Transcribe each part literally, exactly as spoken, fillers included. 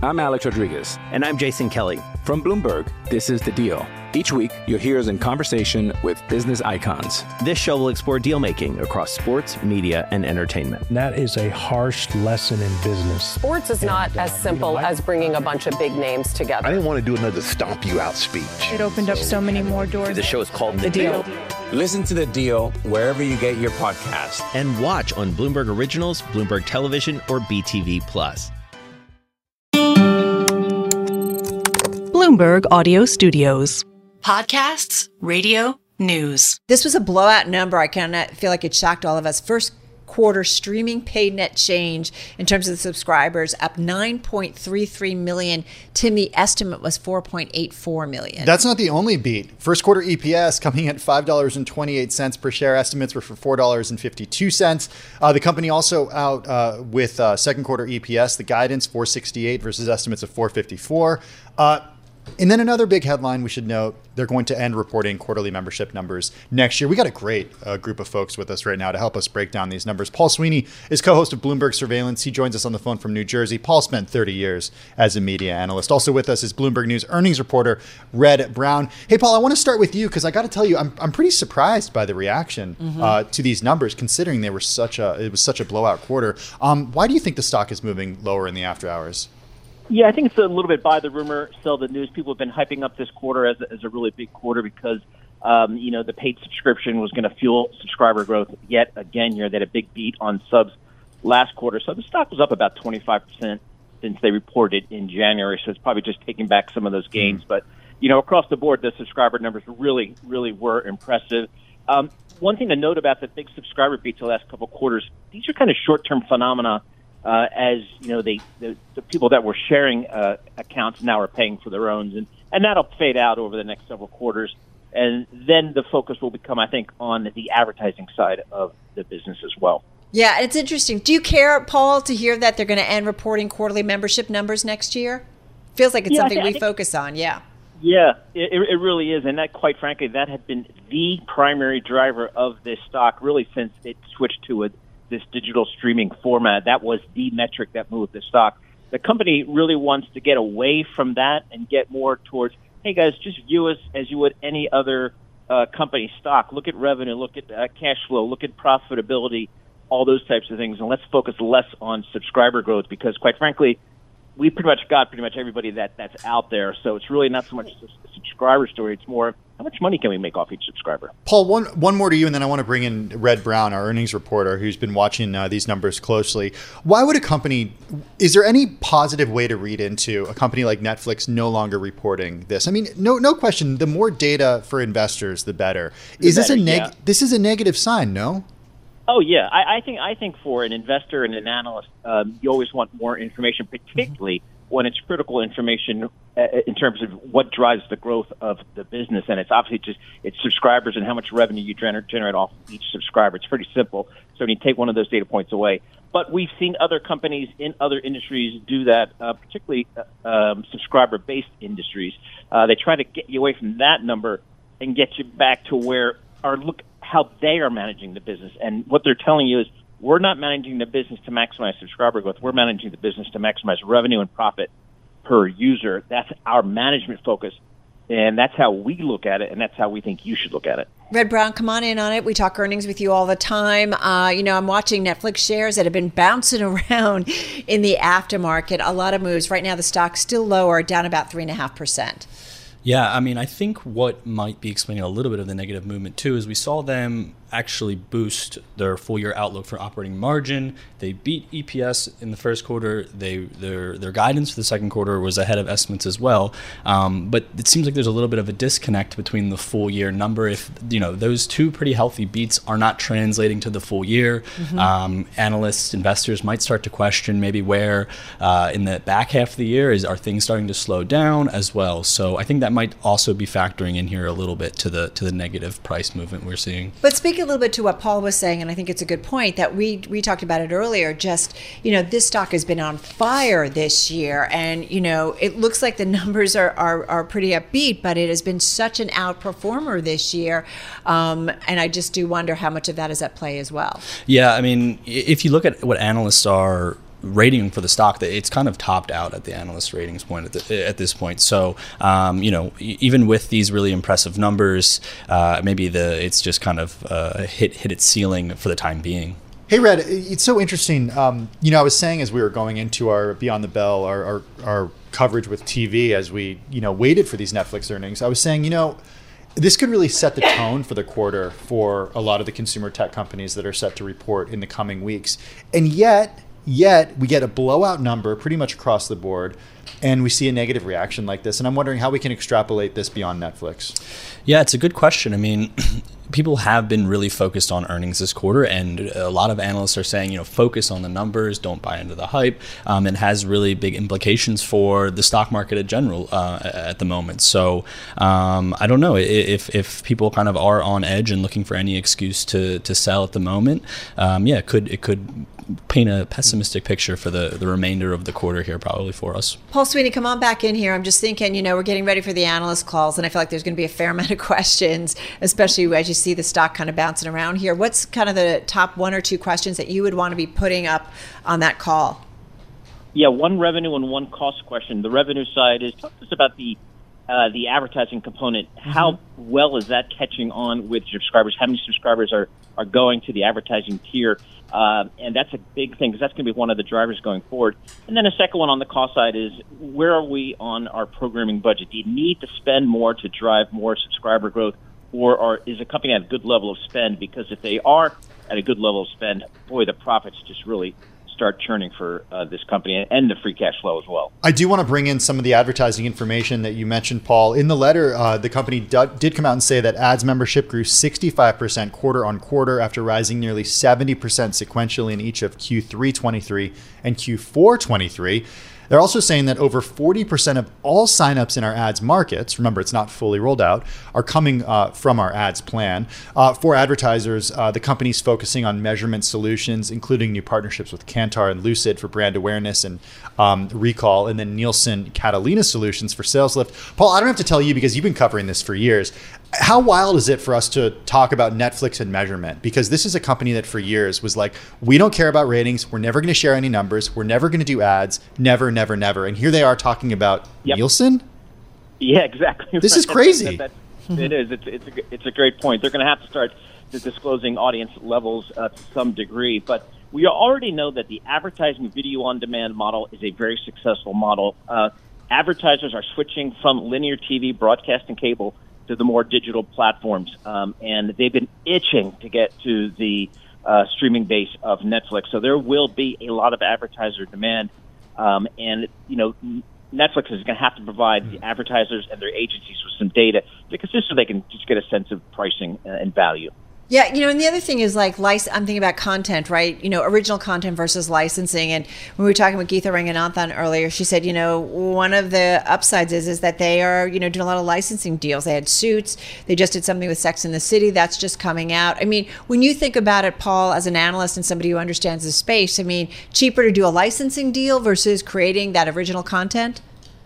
I'm Alex Rodriguez. And I'm Jason Kelly. From Bloomberg, this is The Deal. Each week, you'll hear us in conversation with business icons. This show will explore deal-making across sports, media, and entertainment. That is a harsh lesson in business. Sports is not and, uh, as simple you know, I, as bringing a bunch of big names together. I didn't want to do another stomp you out speech. It opened up so many more doors. The show is called The, the Deal. Deal. Listen to The Deal wherever you get your podcasts. And watch on Bloomberg Originals, Bloomberg Television, or B T V Plus. Bloomberg Audio Studios. Podcasts, radio, news. This was a blowout number. I kind of feel like it shocked all of us. First quarter streaming paid net change in terms of the subscribers up nine point three three million. Tim, the estimate was four point eight four million. That's not the only beat. First quarter E P S coming at five dollars and twenty-eight cents per share. Estimates were for four dollars and fifty-two cents. Uh, the company also out uh, with uh, second quarter E P S, the guidance four sixty-eight versus estimates of four fifty-four. Uh, And then another big headline we should note, they're going to end reporting quarterly membership numbers next year. We got a great uh, group of folks with us right now to help us break down these numbers. Paul Sweeney is co-host of Bloomberg Surveillance. He joins us on the phone from New Jersey. Paul spent thirty years as a media analyst. Also with us is Bloomberg News earnings reporter Red Brown. Hey, Paul, I want to start with you because I got to tell you, I'm I'm pretty surprised by the reaction mm-hmm. uh, to these numbers, considering they were such a it was such a blowout quarter. Um, why do you think the stock is moving lower in the after hours? Yeah, I think it's a little bit buy the rumor, sell the news. People have been hyping up this quarter as a, as a really big quarter because, um, you know, the paid subscription was going to fuel subscriber growth yet again here. They had a big beat on subs last quarter. So the stock was up about twenty-five percent since they reported in January. So it's probably just taking back some of those gains. Mm. But, you know, across the board, the subscriber numbers really, really were impressive. Um, one thing to note about the big subscriber beats the last couple of quarters, these are kind of short-term phenomena. Uh, as you know, they, the, the people that were sharing uh, accounts now are paying for their own, and, and that'll fade out over the next several quarters. And then the focus will become, I think, on the advertising side of the business as well. Yeah, it's interesting. Do you care, Paul, to hear that they're going to end reporting quarterly membership numbers next year? Feels like it's yeah, something th- we think, focus on, yeah. Yeah, it, it really is. And that, quite frankly, that had been the primary driver of this stock really since it switched to a this digital streaming format. That was the metric that moved the stock. The company really wants to get away from that and get more towards, hey guys, just view us as you would any other uh, company stock. Look at revenue, look at uh, cash flow, look at profitability, all those types of things, and let's focus less on subscriber growth because, quite frankly, we pretty much got pretty much everybody that, that's out there. So it's really not so much a subscriber story. It's more how much money can we make off each subscriber? Paul, one one more to you, and then I want to bring in Red Brown, our earnings reporter, who's been watching uh, these numbers closely. Why would a company, is there any positive way to read into a company like Netflix no longer reporting this? I mean, no no question, the more data for investors, the better. The is better, this a neg- yeah. This is a negative sign, no? Oh yeah, I, I think I think for an investor and an analyst, um, you always want more information, particularly when it's critical information uh, in terms of what drives the growth of the business. And it's obviously just it's subscribers and how much revenue you gener- generate off each subscriber. It's pretty simple. So when you take one of those data points away, but we've seen other companies in other industries do that, uh, particularly uh, um, subscriber-based industries. Uh, they try to get you away from that number and get you back to where or look how they are managing the business. And what they're telling you is we're not managing the business to maximize subscriber growth. We're managing the business to maximize revenue and profit per user. That's our management focus. And that's how we look at it, and that's how we think you should look at it. Red Brown, come on in on it. We talk earnings with you all the time. Uh, you know, I'm watching Netflix shares that have been bouncing around in the aftermarket. A lot of moves. Right now, the stock's still lower, down about three point five percent. Yeah, I mean, I think what might be explaining a little bit of the negative movement, too, is we saw them actually boost their full-year outlook for operating margin. They beat E P S in the first quarter. They their their guidance for the second quarter was ahead of estimates as well. Um, but it seems like there's a little bit of a disconnect between the full-year number. If you know those two pretty healthy beats are not translating to the full year, mm-hmm. um, analysts, investors might start to question maybe where uh, in the back half of the year is are things starting to slow down as well. So I think that might also be factoring in here a little bit to the to the negative price movement we're seeing. But speaking a little bit to what Paul was saying, and I think it's a good point that we we talked about it earlier, just, you know, this stock has been on fire this year, and, you know, it looks like the numbers are, are, are pretty upbeat, but it has been such an outperformer this year, um, and I just do wonder how much of that is at play as well. Yeah, I mean, if you look at what analysts are rating for the stock, that it's kind of topped out at the analyst ratings point at, the, at this point. So, um, you know, even with these really impressive numbers, uh, maybe the it's just kind of uh, hit hit its ceiling for the time being. Hey, Red, it's so interesting. Um, you know, I was saying as we were going into our Beyond the Bell, our, our, our coverage with T V, as we, you know, waited for these Netflix earnings, I was saying, you know, this could really set the tone for the quarter for a lot of the consumer tech companies that are set to report in the coming weeks. And yet, yet we get a blowout number pretty much across the board, and we see a negative reaction like this. And I'm wondering how we can extrapolate this beyond Netflix. Yeah, it's a good question. I mean, people have been really focused on earnings this quarter, and a lot of analysts are saying, you know, focus on the numbers, don't buy into the hype, um, and has really big implications for the stock market in general uh, at the moment. So um, I don't know if if people kind of are on edge and looking for any excuse to to sell at the moment. Um, yeah, it could it could paint a pessimistic picture for the, the remainder of the quarter here probably for us. Paul Sweeney, come on back in here. I'm just thinking, you know, we're getting ready for the analyst calls, and I feel like there's going to be a fair amount of questions, especially as you see the stock kind of bouncing around here. What's kind of the top one or two questions that you would want to be putting up on that call? Yeah, one revenue and one cost question. The revenue side is, talk to us about the uh, the advertising component. Mm-hmm. How well is that catching on with subscribers? How many subscribers are, are going to the advertising tier? Uh, and that's a big thing because that's going to be one of the drivers going forward. And then a second one on the cost side is, where are we on our programming budget? Do you need to spend more to drive more subscriber growth, or are, is a company at a good level of spend? Because if they are at a good level of spend, boy, the profits just really start churning for uh, this company, and the free cash flow as well. I do want to bring in some of the advertising information that you mentioned, Paul. In the letter, uh, the company d- did come out and say that ads membership grew sixty-five percent quarter on quarter after rising nearly seventy percent sequentially in each of Q three twenty-three and Q four twenty-three. They're also saying that over forty percent of all signups in our ads markets, remember it's not fully rolled out, are coming uh, from our ads plan. Uh, for advertisers, uh, the company's focusing on measurement solutions, including new partnerships with Kantar and Lucid for brand awareness and um, recall, and then Nielsen Catalina solutions for sales lift. Paul, I don't have to tell you because you've been covering this for years. How wild is it for us to talk about Netflix and measurement? Because this is a company that for years was like, we don't care about ratings. We're never going to share any numbers. We're never going to do ads. Never, never, never. And here they are talking about yep. Nielsen? Yeah, exactly. This is crazy. that, that, it is. It's, it's, a, it's a great point. They're going to have to start disclosing audience levels uh, to some degree. But we already know that the advertising video on demand model is a very successful model. Uh, advertisers are switching from linear T V, broadcast, and cable to the more digital platforms. Um, and they've been itching to get to the uh, streaming base of Netflix. So there will be a lot of advertiser demand. Um, and, you know, Netflix is going to have to provide the advertisers and their agencies with some data because just so they can just get a sense of pricing and value. Yeah, you know, and the other thing is like, lic- I'm thinking about content, right? You know, original content versus licensing. And when we were talking with Geetha Ranganathan earlier, she said, you know, one of the upsides is is that they are, you know, doing a lot of licensing deals. They had Suits. They just did something with Sex and the City. That's just coming out. I mean, when you think about it, Paul, as an analyst and somebody who understands the space, I mean, cheaper to do a licensing deal versus creating that original content?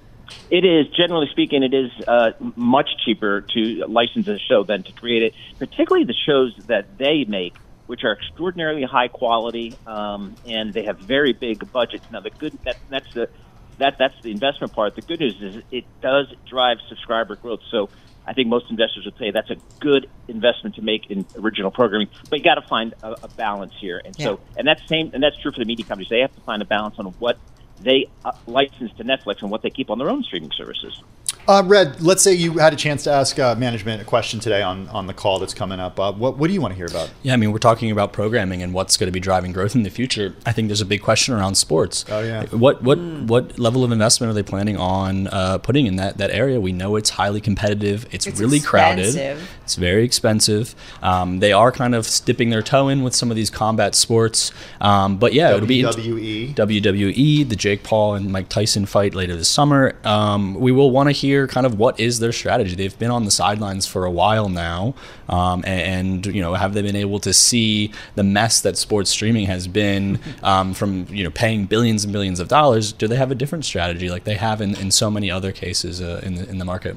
It is, generally speaking, it is uh, much cheaper to license a show than to create it, particularly the shows that they make, which are extraordinarily high quality, um, and they have very big budgets. Now, the good that, that's the that that's the investment part. The good news is it does drive subscriber growth. So I think most investors would say that's a good investment to make in original programming. But you got to find a, a balance here, and so yeah. and that's same and that's true for the media companies. They have to find a balance on what they uh, license to Netflix and what they keep on their own streaming services. Uh, Red, let's say you had a chance to ask uh, management a question today on, on the call that's coming up. Uh, what, what do you want to hear about? Yeah, I mean, we're talking about programming and what's going to be driving growth in the future. I think there's a big question around sports. Oh, yeah. What what mm. what level of investment are they planning on uh, putting in that, that area? We know it's highly competitive. It's, it's really expensive. crowded. It's very expensive. Um, they are kind of dipping their toe in with some of these combat sports. Um, but yeah, it'll be W W E. W W E, the Jake Paul and Mike Tyson fight later this summer. Um, we will want to hear kind of what is their strategy. They've been on the sidelines for a while now, um, and, and you know, have they been able to see the mess that sports streaming has been um, from you know paying billions and billions of dollars? Do they have a different strategy like they have in, in so many other cases uh, in the in the market?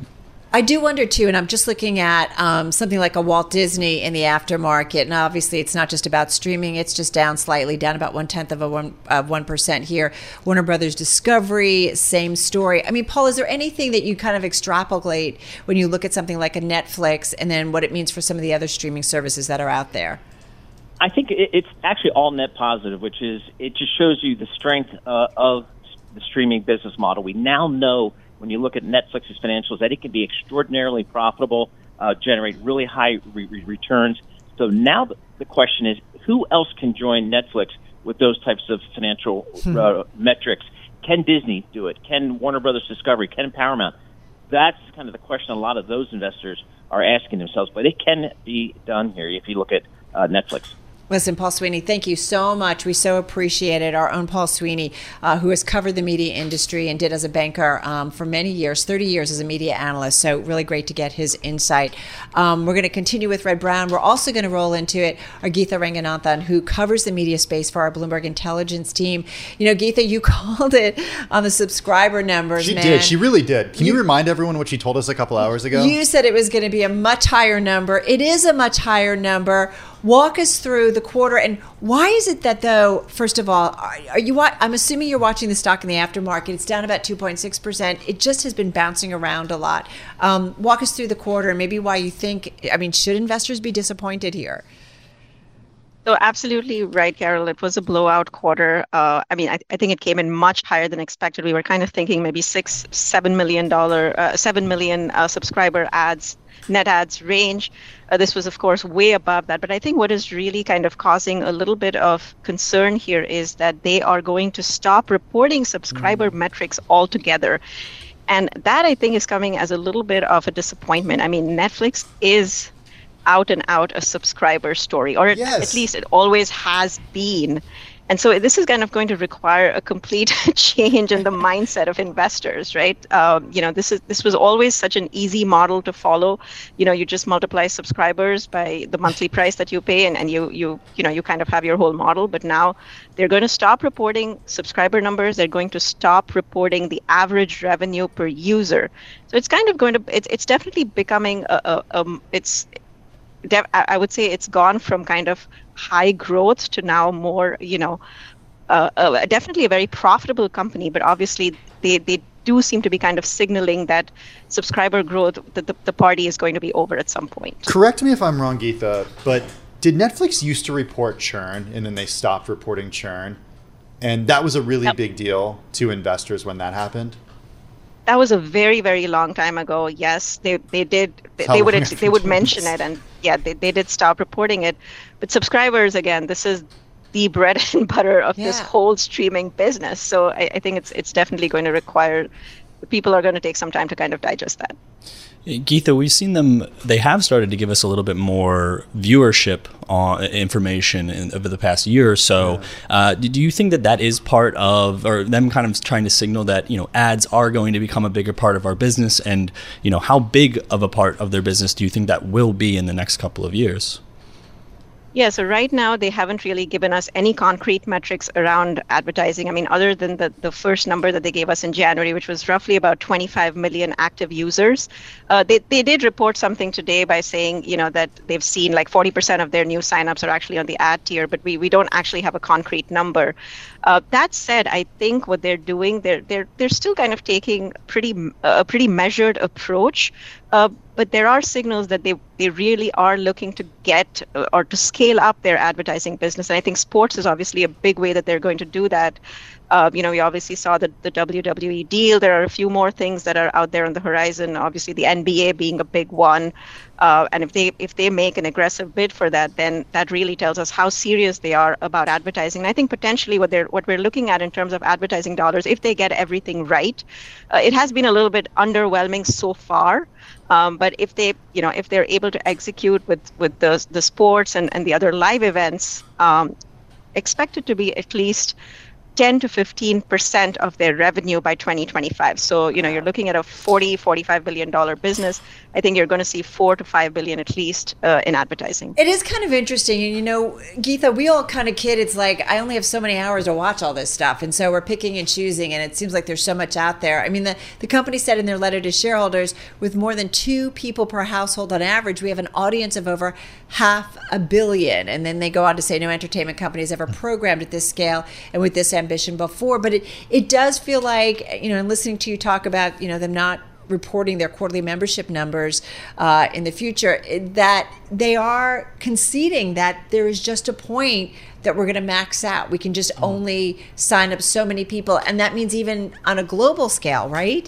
I do wonder too, and I'm just looking at um, something like a Walt Disney in the aftermarket, and obviously it's not just about streaming; it's just down slightly, down about one tenth of a one of one percent here. Warner Brothers Discovery, same story. I mean, Paul, is there anything that you kind of extrapolate when you look at something like a Netflix, and then what it means for some of the other streaming services that are out there? I think it's actually all net positive, which is it just shows you the strength uh, of the streaming business model. We now know, when you look at Netflix's financials, that it can be extraordinarily profitable, uh, generate really high re- re- returns. So now the question is, who else can join Netflix with those types of financial uh, metrics? Can Disney do it? Can Warner Brothers Discovery? Can Paramount? That's kind of the question a lot of those investors are asking themselves. But it can be done here if you look at uh, Netflix. Listen, Paul Sweeney, thank you so much. We so appreciate it. Our own Paul Sweeney, uh, who has covered the media industry and did as a banker um, for many years, thirty years as a media analyst. So really great to get his insight. Um, we're going to continue with Red Brown. We're also going to roll into it our Geetha Ranganathan, who covers the media space for our Bloomberg Intelligence team. You know, Geetha, you called it on the subscriber numbers, She man. did. She really did. Can you, you remind everyone what she told us a couple hours ago? You said it was going to be a much higher number. It is a much higher number. Walk us through the quarter, and why is it that, though, first of all, are, are you? I'm assuming you're watching the stock in the aftermarket. It's down about two point six percent. It just has been bouncing around a lot. Um, walk us through the quarter and maybe why you think, I mean, should investors be disappointed here? So absolutely right, Carol. It was a blowout quarter. Uh, I mean, I, I think it came in much higher than expected. We were kind of thinking maybe six, seven million dollar, uh, seven million uh, subscriber ads, net ads range. Uh, this was, of course, way above that. But I think what is really kind of causing a little bit of concern here is that they are going to stop reporting subscriber mm. metrics altogether. And that, I think, is coming as a little bit of a disappointment. I mean, Netflix is out and out a subscriber story, or yes. at least it always has been. And so this is kind of going to require a complete change in the mindset of investors, right? Um, you know, this is this was always such an easy model to follow. You know, you just multiply subscribers by the monthly price that you pay, and, and you you you know you kind of have your whole model. But now they're going to stop reporting subscriber numbers. They're going to stop reporting the average revenue per user. So it's kind of going to it's it's definitely becoming a, a um it's. I would say it's gone from kind of high growth to now more, you know, uh, uh, definitely a very profitable company. But obviously, they, they do seem to be kind of signaling that subscriber growth, that the, the party is going to be over at some point. Correct me if I'm wrong, Geetha, but did Netflix used to report churn and then they stopped reporting churn? And that was a really yep. big deal to investors when that happened? That was a very, very long time ago. Yes, they they did. They, they would they would mention it, and yeah, they, they did stop reporting it. But subscribers, again, this is the bread and butter of yeah. this whole streaming business. So I, I think it's it's definitely going to require people are going to take some time to kind of digest that. Geetha, we've seen them, they have started to give us a little bit more viewership on information in, over the past year or so. Yeah. Uh, do you think that that is part of, or them kind of trying to signal that, you know, ads are going to become a bigger part of our business? And, you know, how big of a part of their business do you think that will be in the next couple of years? Yeah, so right now they haven't really given us any concrete metrics around advertising. I mean, other than the, the first number that they gave us in January, which was roughly about twenty-five million active users. Uh, they, they did report something today by saying, you know, that they've seen like forty percent of their new signups are actually on the ad tier, but we, we don't actually have a concrete number. Uh, that said, I think what they're doing, they're they're they're still kind of taking pretty a pretty measured approach. Uh, but there are signals that they, they really are looking to get uh, or to scale up their advertising business. And I think sports is obviously a big way that they're going to do that. Uh, you know, we obviously saw the, the W W E deal. There are a few more things that are out there on the horizon, obviously the N B A being a big one. Uh, and if they if they make an aggressive bid for that, then that really tells us how serious they are about advertising. And I think potentially what they're what we're looking at in terms of advertising dollars, if they get everything right, uh, it has been a little bit underwhelming so far. Um, but if they, you know, if they're able to execute with, with the the sports and, and the other live events, um, expect it to be at least ten to fifteen percent of their revenue by twenty twenty-five. So, you know, you're looking at a forty, forty-five billion dollar business. I think you're going to see four to five billion at least uh, in advertising. It is kind of interesting. And, you know, Geetha, we all kind of kid. It's like, I only have so many hours to watch all this stuff. And so we're picking and choosing. And it seems like there's so much out there. I mean, the, the company said in their letter to shareholders, with more than two people per household on average, we have an audience of over half a billion. And then they go on to say no entertainment company has ever programmed at this scale and with this ambition before. But it, it does feel like, you know, and listening to you talk about, you know, them not reporting their quarterly membership numbers uh, in the future, that they are conceding that there is just a point that we're going to max out. We can just only sign up so many people. And that means even on a global scale, right?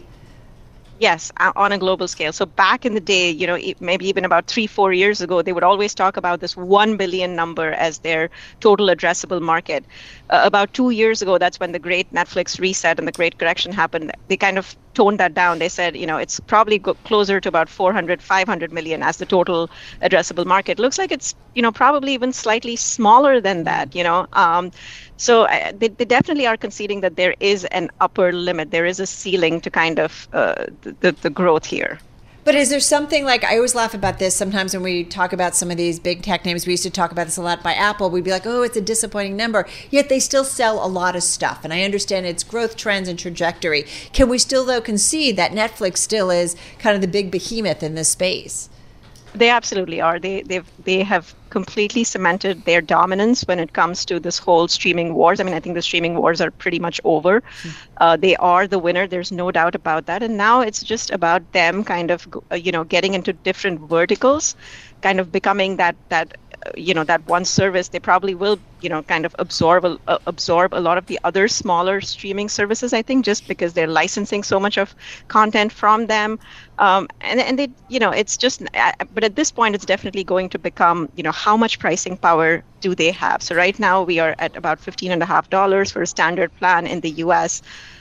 Yes, on a global scale. So back in the day, you know, maybe even about three, four years ago, they would always talk about this one billion number as their total addressable market. Uh, about two years ago, that's when the great Netflix reset and the great correction happened. They kind of toned that down. They said, you know, it's probably go closer to about four hundred, five hundred million as the total addressable market. Looks like it's, you know, probably even slightly smaller than that, you know. Um, so uh, they, they definitely are conceding that there is an upper limit. There is a ceiling to kind of uh, the, the growth here. But is there something like, I always laugh about this sometimes when we talk about some of these big tech names. We used to talk about this a lot by Apple. We'd be like, oh, it's a disappointing number. Yet they still sell a lot of stuff. And I understand its growth trends and trajectory. Can we still, though, concede that Netflix still is kind of the big behemoth in this space? They absolutely are. They they've they have completely cemented their dominance when it comes to this whole streaming wars. I mean, I think the streaming wars are pretty much over. Mm-hmm. Uh, they are the winner. There's no doubt about that. And now it's just about them kind of, uh, you know, getting into different verticals, kind of becoming that that uh, you know, that one service. They probably will, you know, kind of absorb a, uh, absorb a lot of the other smaller streaming services, I think, just because they're licensing so much of content from them. Um, and, and they, you know, it's just, uh, but at this point, it's definitely going to become, you know, how much pricing power do they have? So right now we are at about fifteen and a half dollars for a standard plan in the U S.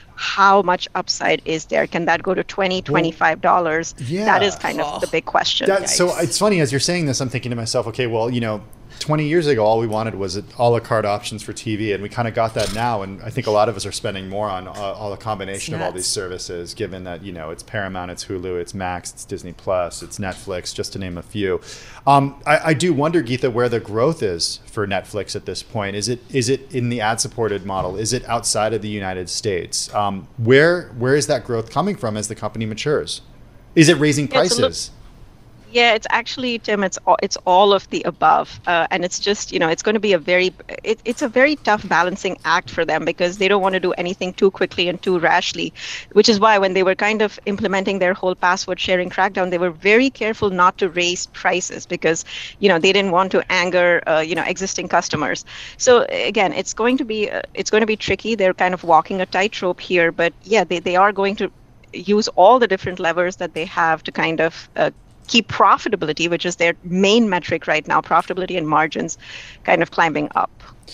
How much upside is there? Can that go to twenty dollars, twenty-five dollars? Yeah. That is kind of the big question. That, so it's funny, as you're saying this, I'm thinking to myself, okay, well, you know, twenty years ago, all we wanted was a la carte options for T V, and we kind of got that now. And I think a lot of us are spending more on uh, all the combination of all these services, given that, you know, it's Paramount, it's Hulu, it's Max, it's Disney Plus, it's Netflix, just to name a few. Um, I, I do wonder, Geetha, where the growth is for Netflix at this point. Is it is it in the ad-supported model? Is it outside of the United States? Um, where where is that growth coming from as the company matures? Is it raising prices? Yeah, it's actually, Tim, it's all, it's all of the above. Uh, and it's just, you know, it's going to be a very, it, it's a very tough balancing act for them because they don't want to do anything too quickly and too rashly, which is why when they were kind of implementing their whole password sharing crackdown, they were very careful not to raise prices because, you know, they didn't want to anger, uh, you know, existing customers. So again, it's going to be, uh, it's going to be tricky. They're kind of walking a tightrope here, but yeah, they, they are going to use all the different levers that they have to kind of uh, keep profitability, which is their main metric right now, profitability and margins kind of climbing up.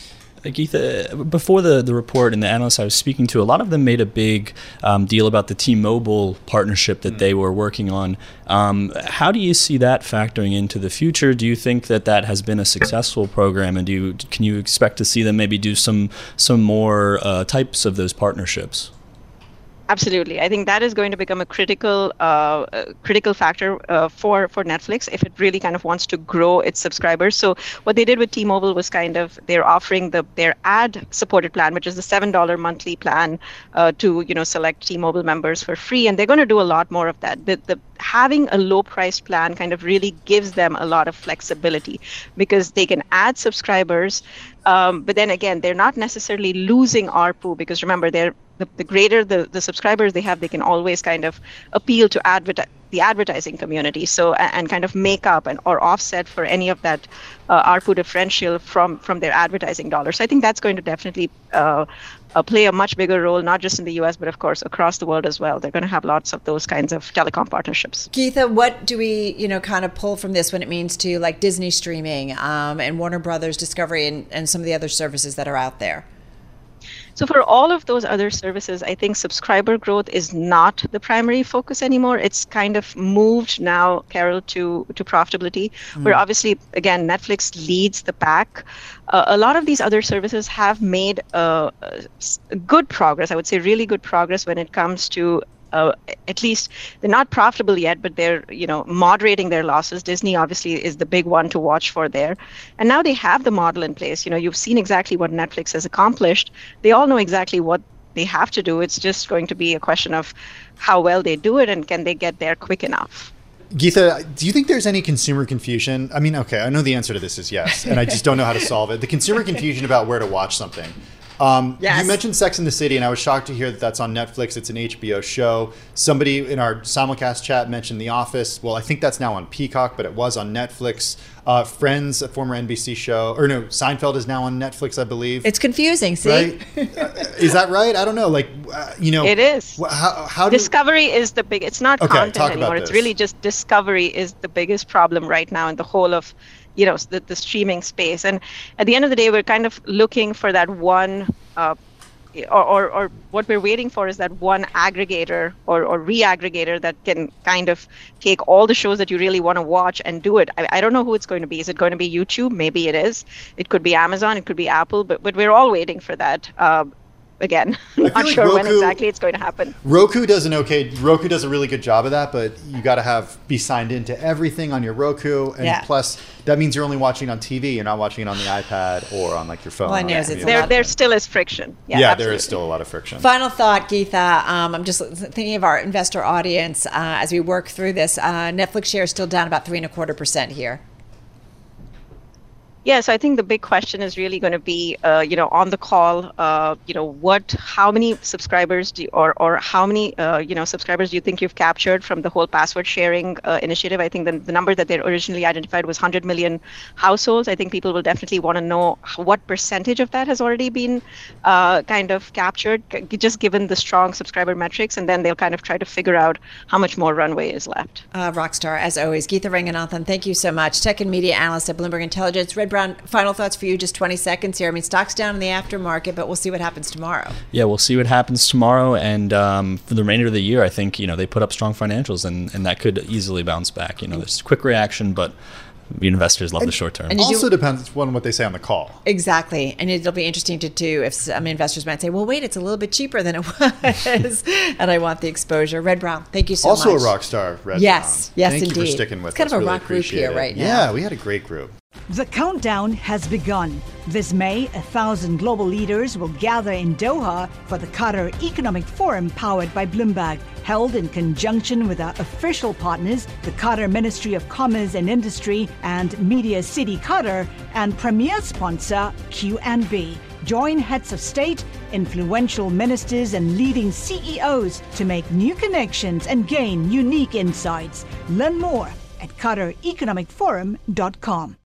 Geetha, before the, the report and the analysts I was speaking to, a lot of them made a big um, deal about the T-Mobile partnership that mm. they were working on. Um, how do you see that factoring into the future? Do you think that that has been a successful program, and do you, can you expect to see them maybe do some, some more uh, types of those partnerships? Absolutely. I think that is going to become a critical uh, a critical factor uh, for, for Netflix if it really kind of wants to grow its subscribers. So what they did with T-Mobile was kind of, they're offering the their ad-supported plan, which is the seven dollars monthly plan uh, to, you know, select T-Mobile members for free. And they're going to do a lot more of that. The, the having a low-priced plan kind of really gives them a lot of flexibility because they can add subscribers. Um, but then again, they're not necessarily losing A R P U because remember, they're The, the greater the, the subscribers they have, they can always kind of appeal to adverti- the advertising community. So and, and kind of make up and or offset for any of that uh, A R P U differential from from their advertising dollars. So I think that's going to definitely uh, uh, play a much bigger role, not just in the U S, but of course across the world as well. They're going to have lots of those kinds of telecom partnerships. Geetha, what do we, you know, kind of pull from this when it means to like Disney streaming um, and Warner Brothers Discovery and, and some of the other services that are out there? So for all of those other services, I think subscriber growth is not the primary focus anymore. It's kind of moved now, Carol, to, to profitability, mm. where obviously, again, Netflix leads the pack. Uh, a lot of these other services have made uh, good progress, I would say really good progress when it comes to Uh, at least they're not profitable yet, but they're, you know, moderating their losses. Disney obviously is the big one to watch for there. And now they have the model in place. You know, you've seen exactly what Netflix has accomplished. They all know exactly what they have to do. It's just going to be a question of how well they do it and can they get there quick enough. Geetha, do you think there's any consumer confusion? I mean, okay, I know the answer to this is yes, and I just don't know how to solve it. The consumer confusion about where to watch something. Um, yes. You mentioned Sex and the City, and I was shocked to hear that that's on Netflix. It's an H B O show. Somebody in our simulcast chat mentioned The Office. Well, I think that's now on Peacock, but it was on Netflix. Uh, Friends, a former N B C show, or no, Seinfeld is now on Netflix, I believe. It's confusing, see? Right? uh, is that right? I don't know. Like, uh, you know. It is. How, how do Discovery is the big, it's not okay, content anymore. It's really just Discovery is the biggest problem right now in the whole of, you know, the, the streaming space. And at the end of the day, we're kind of looking for that one, uh, or, or, or what we're waiting for is that one aggregator or, or re-aggregator that can kind of take all the shows that you really want to watch and do it. I, I don't know who it's going to be. Is it going to be YouTube? Maybe it is. It could be Amazon. It could be Apple. But, but we're all waiting for that. Um, Again, not like sure Roku, when exactly it's going to happen. Roku does an okay. Roku does a really good job of that, but you got to have be signed into everything on your Roku, and yeah. plus that means you're only watching on T V. You're not watching it on the iPad or on like your phone. Well, I know it's there. There still is friction. Yeah, yeah there is still a lot of friction. Final thought, Geetha. Um, I'm just thinking of our investor audience uh, as we work through this. Uh, Netflix shares still down about three and a quarter percent here. Yeah, so I think the big question is really going to be, uh, you know, on the call, uh, you know, what, how many subscribers do you, or or how many, uh, you know, subscribers do you think you've captured from the whole password sharing uh, initiative? I think the, the number that they originally identified was one hundred million households. I think people will definitely want to know what percentage of that has already been uh, kind of captured, just given the strong subscriber metrics, and then they'll kind of try to figure out how much more runway is left. Uh, Rockstar, as always, Geetha Ranganathan, thank you so much. Tech and media analyst at Bloomberg Intelligence. Red Brown, final thoughts for you, just twenty seconds here. I mean, stock's down in the aftermarket, but we'll see what happens tomorrow. Yeah, we'll see what happens tomorrow. And um, for the remainder of the year, I think, you know, they put up strong financials, and, and that could easily bounce back. You know, there's quick reaction, but investors love and, the short term. And it also do, depends on what they say on the call. Exactly. And it'll be interesting to do if some investors might say, well, wait, it's a little bit cheaper than it was. And I want the exposure. Red Brown, thank you so also much. Also a rock star, Red yes, Brown. Yes, thank indeed. Thank you for sticking with it's kind us. of a really rock group here it. right now. Yeah, we had a great group. The countdown has begun. This May, a thousand global leaders will gather in Doha for the Qatar Economic Forum powered by Bloomberg, held in conjunction with our official partners, the Qatar Ministry of Commerce and Industry and Media City Qatar, and premier sponsor Q and B. Join heads of state, influential ministers, and leading C E Os to make new connections and gain unique insights. Learn more at qatar economic forum dot com.